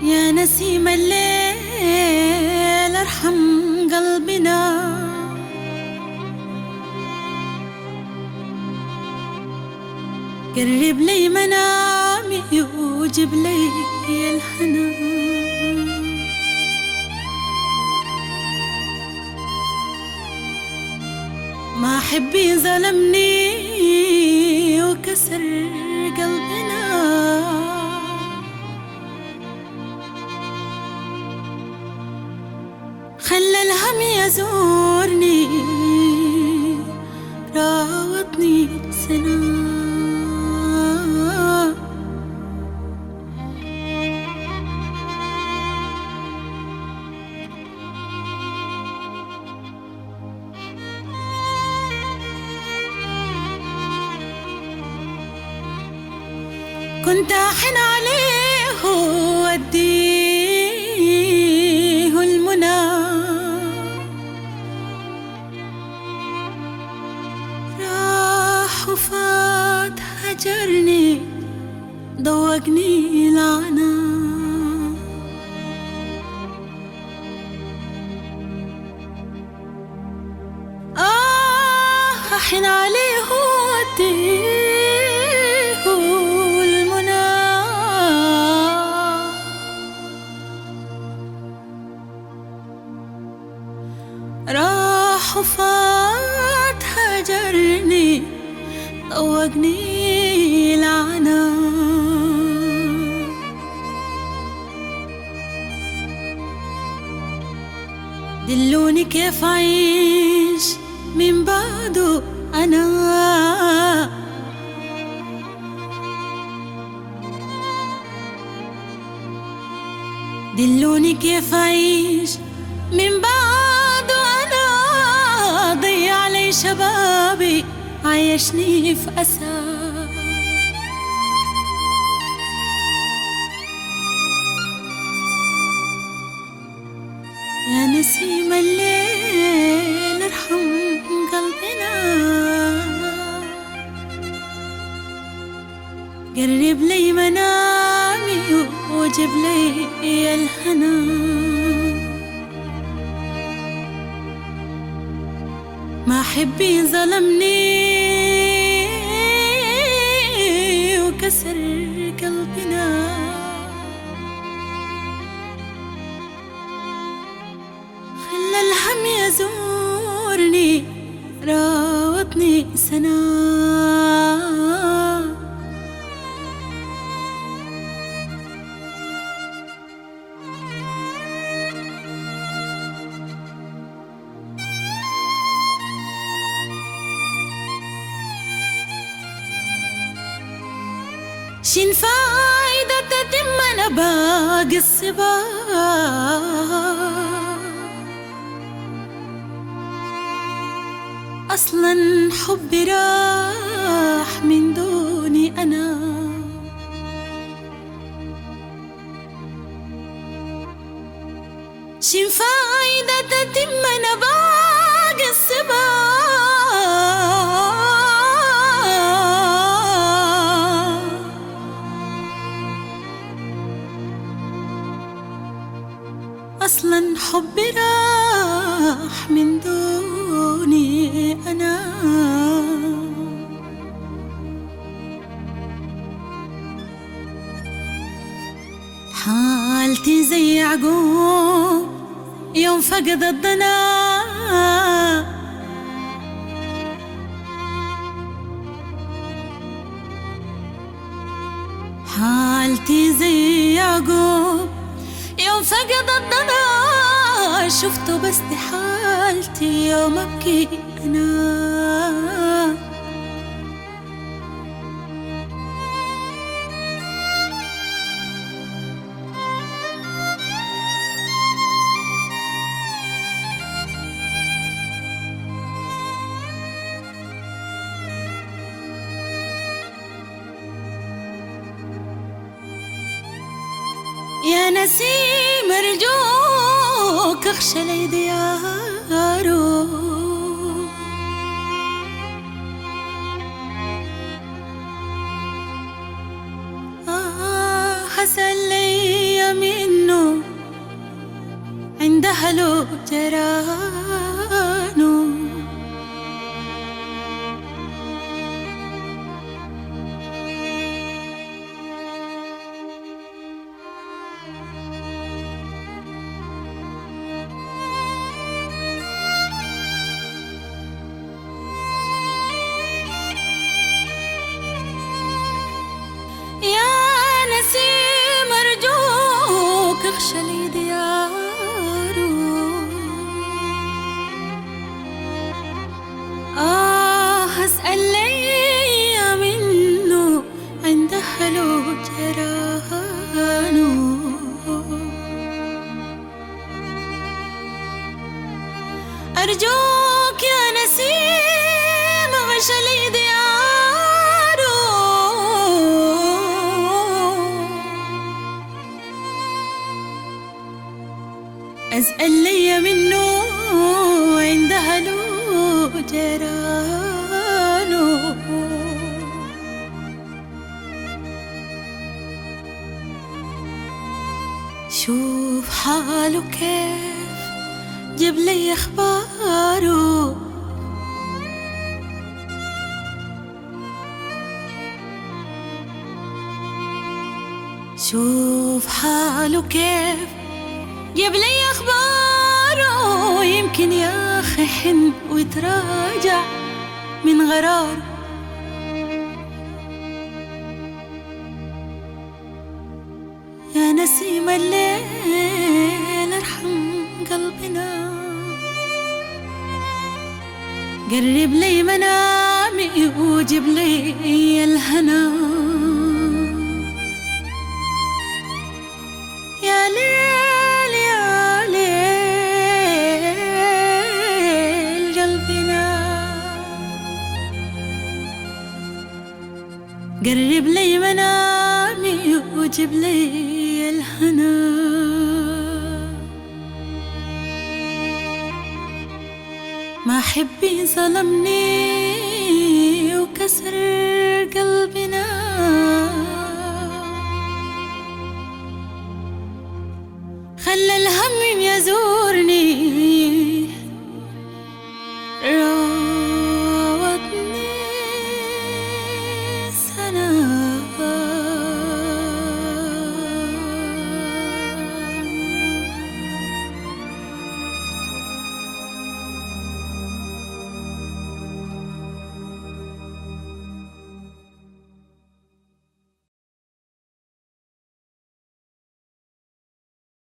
يا نسيم الليل ارحم قلبنا، قرب لي منامي وجيب لي الهنا. ما حبي ظلمني وكسر قلبنا، خلى الهم يزورني راوضني سنة. كنت أحن عليه وأديه المنى، راح وفات هجرني ضوقني لعنة. أحن عليه وأديه راح وفات هجرني طوقني لعنة. دلوني كيف أعيش من بعده أنا، دلوني كيف أعيش من بعده أنا. ضيع لي شبابي عايشني في أسى، يا نسيم الليل ارحم قلبنا، قرب لي منامي وجيب لي الهنا. ما حبي ظلمني وكسر قلبنا، خلى الهم يزورني راوضني سنة. شين فايدة تتم أنا باقي الصباح، أصلا حبي راح من دوني أنا. شين فايدة تتم أنا باقي الصباح، أصلاً حبي راح من دوني أنا. حالتي زي يعقوب يوم فقد الضنا، حالتي زي يعقوب يوم فقد الضنا. شفته بس دي حالتي يوم أبكي أنا. يا نسيم ارجوك اخشى لي دياره، حسن لي من عندها له جرانه. اخشى لي دياره، اسأل لي منه عندها له جرانه. أرجوك يا نسيم اغشى لي دياره، أسأل لي منه عندها له جرانه. شوف حاله كيف جيب لي أخباره، شوف حاله كيف جيب لي أخباره. يمكن يا أخي حن وتراجع من غراره. يا نسيم الليل ارحم قلبنا، قرب لي منامي وجيب لي الهنا. يا ليل يا ليل قلبنا، قرب لي منامي وجيب لي الهنا. ما حبي ظلمني وكسر قلبنا، خلى الهم يزول